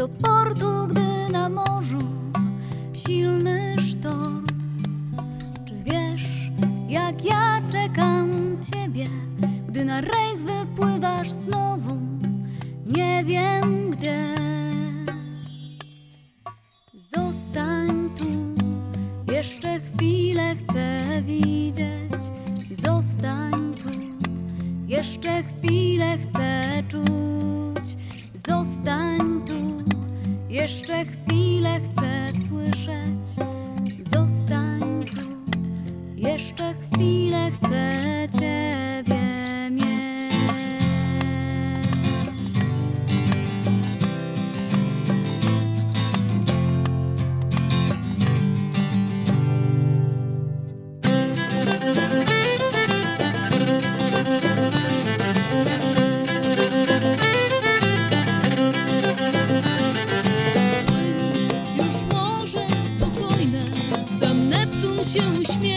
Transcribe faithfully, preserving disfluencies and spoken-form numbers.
do portu, gdy na morzu silny sztorm. Czy wiesz, jak ja czekam ciebie, gdy na rejs wypływasz znowu, nie wiem gdzie. Zostań tu, jeszcze chwilę chcę widzieć. Zostań tu, jeszcze chwilę chcę czuć. Zostań tu, jeszcze chwilę chcę słyszeć. Zostań tu, jeszcze chwilę chcę ciebie mieć. Już morze spokojne, sam Neptun się uśmiecha.